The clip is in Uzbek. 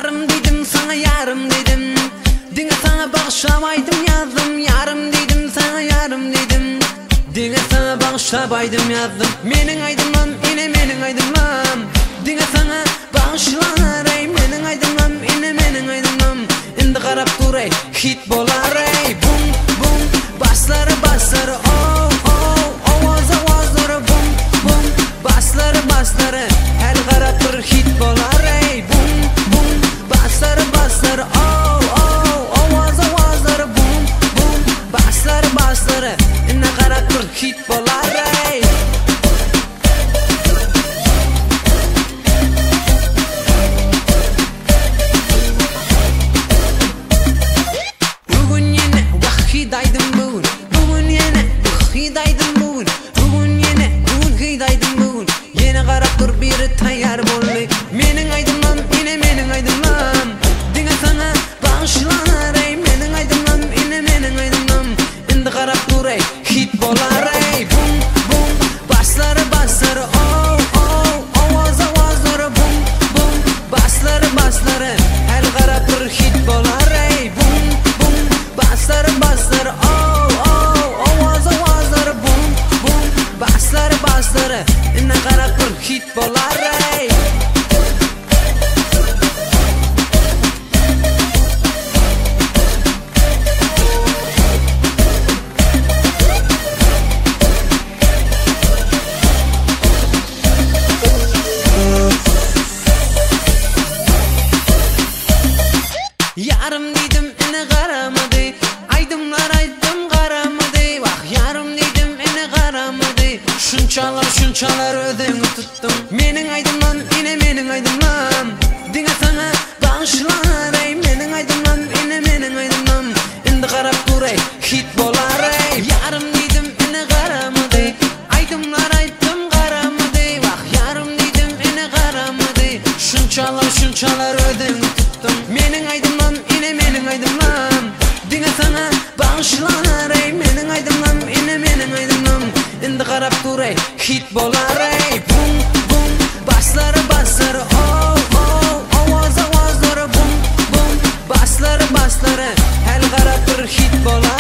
Yarım dedim sana yarım dedim. Dine sana bağışlamaydım yazdım. Yarım dedim sana yarım dedim. Dine sana bağışlamaydım yazdım. Menin aydınlam yine menin aydınlam. Dine sana bağışlanar ey menin aydınlam yine menin aydınlam. Indi qarab turay hit bolar ey. Bum bum basları basları oh oh ovoz ovozlari bum bum basları basları el qarab tur hit bolar ey. Bum bum basları basları oh oh ovoz ovozlari bum bum basları basları indi qarab tur hit bolar ey. Bugun yine vahidaydım bugun. Bugun yine vahidaydım bugun. Bugun yine vahidaydım bugun. Yine qarab tur biri tayyor bo'ldi. Mening aydınlam yine mening aydınlam. Dine sana bağışlanar ey mening aydınlam yine mening aydınlam. Endi qarab turay hit bolar ey. Bum bum basları basları oh oh ovoz ovozlari bum bum basları basları el qarab tur hit bolar ey. Bum bum basları basları oh oh ovoz ovozlari bum bum basları basları endi qarab tur hit bolar ey. Yarım dedim ene qaramadı. Aydımlar aydım qaramadı. Vah yarım dedim ene qaramadı. Şunçalar ödümü tuttum. Mening aydımlan yine mening aydımlan. Dine sana bağışlanar ey mening aydımlan yine mening aydımlan. Endi qarab turay hit bolar ey. Yarım dedim ene qaramadı. Aydımlar aydım qaramadı. Vah yarım dedim ene qaramadı. Şunçalar ödümü tuttum. Mening aydımlan yine mening aydımlan. Dine sana bağışlanar ey mening aydımlan yine mening aydımlan. Endi qarab turay hit bolar ey. Bum bum basları basları oh oh ovoz ovozlari bum bum basları basları el qarab tur hit bolar